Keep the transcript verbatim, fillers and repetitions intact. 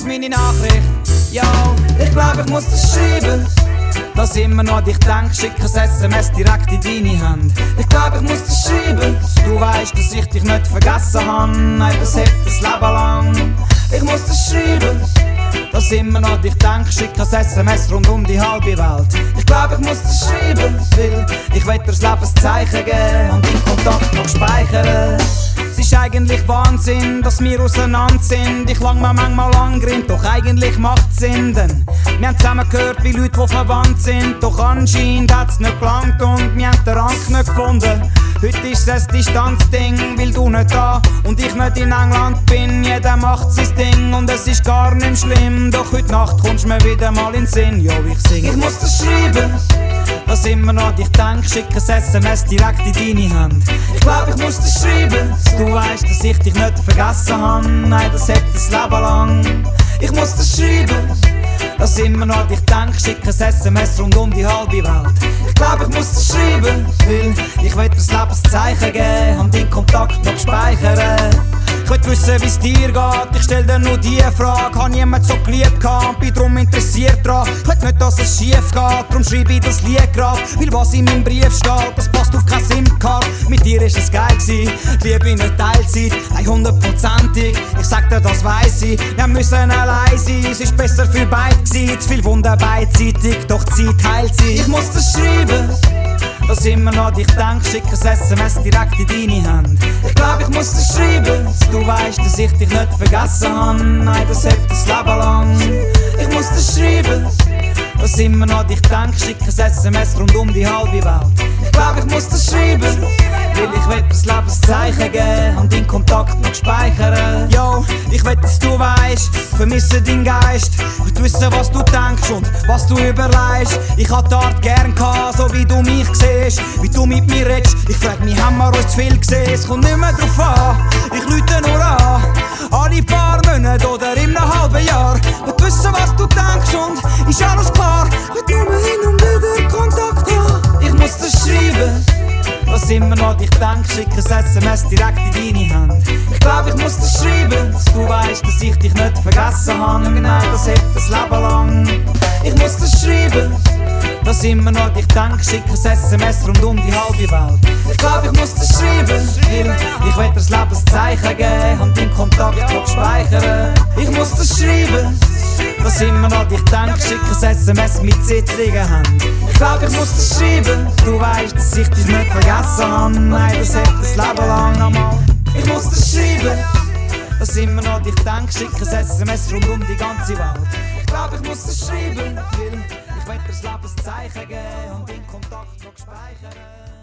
los meine Nachricht. Yo, ich glaub, ich muss das schreiben. Dass immer noch an dich denk, schick ein S M S direkt in deine Hand. Ich glaub, ich muss das schreiben, dass du weißt, dass ich dich nicht vergessen han. Nein, das hält das Leben lang. Ich muss das schreiben, dass immer noch an dich denk, schick ein S M S rund um die halbe Welt. Ich glaub, ich muss das schreiben, weil ich will dir das Lebenszeichen geben und deinen Kontakt noch speichern. Es ist eigentlich Wahnsinn, dass wir auseinander sind. Ich lang mir manchmal angrinnt, doch eigentlich macht's Sinn. Denn wir haben zusammen gehört wie Leute, die verwandt sind. Doch anscheinend hat's nicht gelangt und wir haben den Rang nicht gefunden. Heute ist es ein Distanzding, weil du nicht da und ich nicht in England bin. Jeder macht sein Ding und es ist gar nicht schlimm. Doch heute Nacht kommst mir wieder mal in den Sinn. Jo, ich sing, ich muss das schreiben, dass immer noch an dich denk, schick ein S M S direkt in deine Hand. Ich glaub, ich muss das schreiben, dass du weißt, dass ich dich nicht vergessen han. Nein, das hält das Leben lang. Ich muss das schreiben, dass immer noch an dich denk, schick ein S M S rund um die halbe Welt. Ich glaub, ich muss das schreiben, weil ich will dir das Lebenszeichen geben und deinen Kontakt noch speichern. Ich will wissen, wie's dir geht, ich stell dir nur die Frage. Hab niemand so geliebt gehabt und bin drum interessiert dran. Ich will nicht, dass es schief geht, drum schreib ich das Lied grad. Weil was in meinem Brief steht, das passt auf keine SIM-Card. Mit dir ist es geil gsi, Liebe nicht Teilzeit, hundertprozentig. Ich sag dir, das weiss ich, wir müssen allein sein. Es ist besser für beide gsi, zu viel Wunder beidseitig, doch die Zeit heilt sie. Ich muss das schreiben, dass immer noch an dich denk, schick ein S M S direkt in deine Hand. Ich glaub, ich muss das schreiben, dass du weißt, dass ich dich nicht vergessen han. Nein, das hält das Leben lang. Ich muss das schreiben, dass immer noch an dich denk, schick ein S M S rund um die halbe Welt. Ich glaub, ich muss das schreiben, weil ich will das Lebenszeichen geben und deinen Kontakt noch speichern. Yo, ich will, dass du weißt, vermisse deinen Geist. Ich will wissen, was du denkst und was du überlegst. Ich hab die Art gern gehabt, so wie du mich siehst, wie du mit mir redest. Ich frag mich, haben wir uns zu viel gesehen? Es kommt nicht mehr drauf an, ich lüte nur an. Alle paar Monate oder in einem halben Jahr. Ich will wissen, was du denkst und ist alles klar. Ich will nur hin und wieder Kontakt haben. Ich muss das schreiben, dass immer noch an dich denk, schick ein S M S direkt in deine Hand. Ich glaub, ich muss das schreiben, dass du weißt, dass ich dich nicht vergessen han. Nein, das hält das Leben lang. Ich muss das schreiben, dass immer noch an dich denk, schick ein S M S rund um die halbe Welt. Ich glaub, ich muss das schreiben, weil ich will dir das Lebenszeichen geben und deinen Kontakt noch speichern. Ich muss das schreiben, dass immer noch an dich denk, schick ein S M S mit zittrigen Händen. Ich glaub, ich muss das schreiben, du weißt, dass ich dich nicht vergessen han. Nein, das hält das Leben lang. Ich muss das schreiben, dass immer noch an dich denk, schick ein S M S rund um die ganze Welt. Ich glaub, ich muss das schreiben, weil ich will dir das Lebenszeichen geben und deinen Kontakt noch speichern.